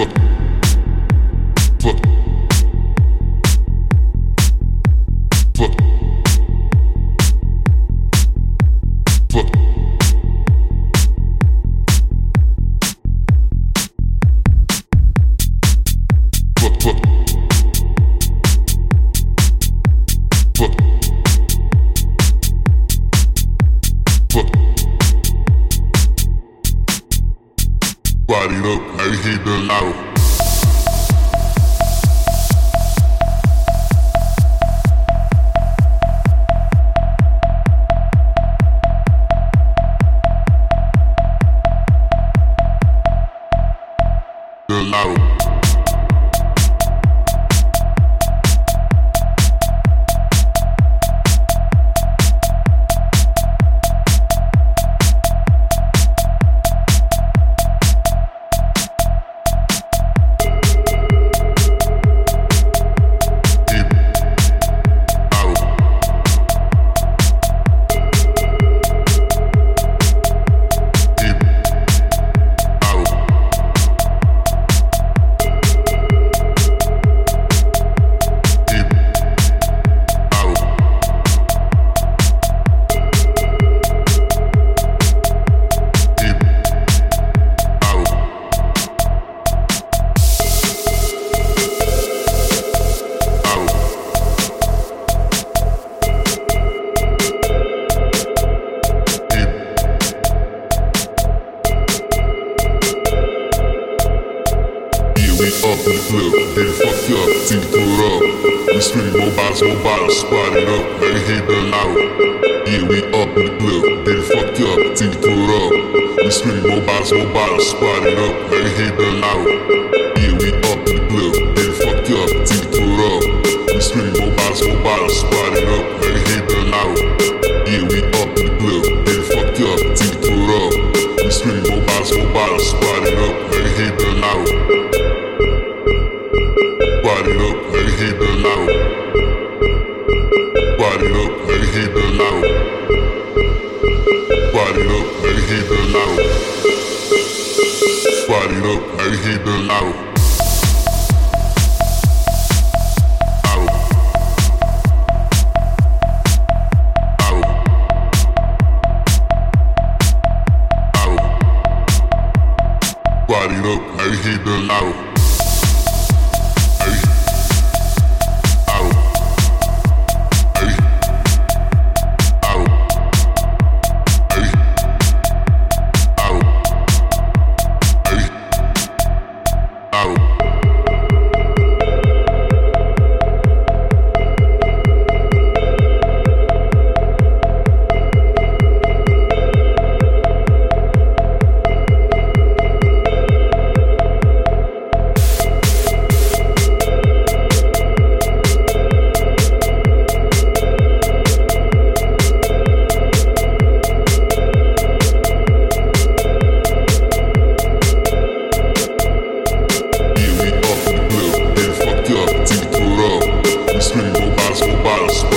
Body up, I hit the loud. The loud. Up in the club, then fuck up, till you throw it up. We scream more bottles, spot it up, let it hit the loud. Yeah, we up in the club, then fuck up, till you throw it up. We scream more bottles, spot it up, let it hit the loud. Yeah, we up in the club, then fuck up, till you throw it up. We scream more bottles, spot it up, let it hit the loud. Yeah, we up in the club, then fuck up, till you throw it up. We scream more bottles, spot it up, let it hit the loud. Body up, let it hit the loud. Body up, let it hit the loud. Body up, let it hit the loud. Body up, let it hit the loud. Out. Out. Out. Body up, let it hit the loud. Bottles.